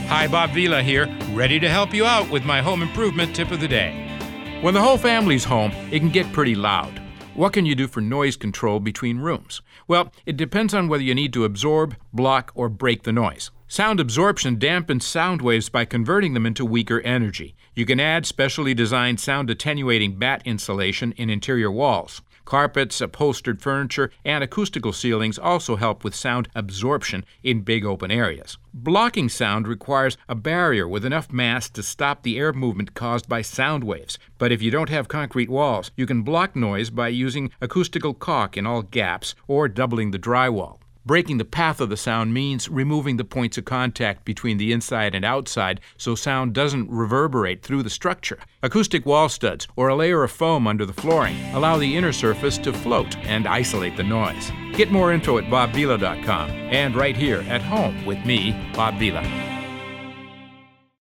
Hi, Bob Vila here, ready to help you out with my home improvement tip of the day. When the whole family's home, it can get pretty loud. What can you do for noise control between rooms? Well, it depends on whether you need to absorb, block, or break the noise. Sound absorption dampens sound waves by converting them into weaker energy. You can add specially designed sound attenuating mat insulation in interior walls. Carpets, upholstered furniture, and acoustical ceilings also help with sound absorption in big open areas. Blocking sound requires a barrier with enough mass to stop the air movement caused by sound waves. But if you don't have concrete walls, you can block noise by using acoustical caulk in all gaps or doubling the drywall. Breaking the path of the sound means removing the points of contact between the inside and outside so sound doesn't reverberate through the structure. Acoustic wall studs or a layer of foam under the flooring allow the inner surface to float and isolate the noise. Get more info at bobvila.com and right here at home with me, Bob Vila.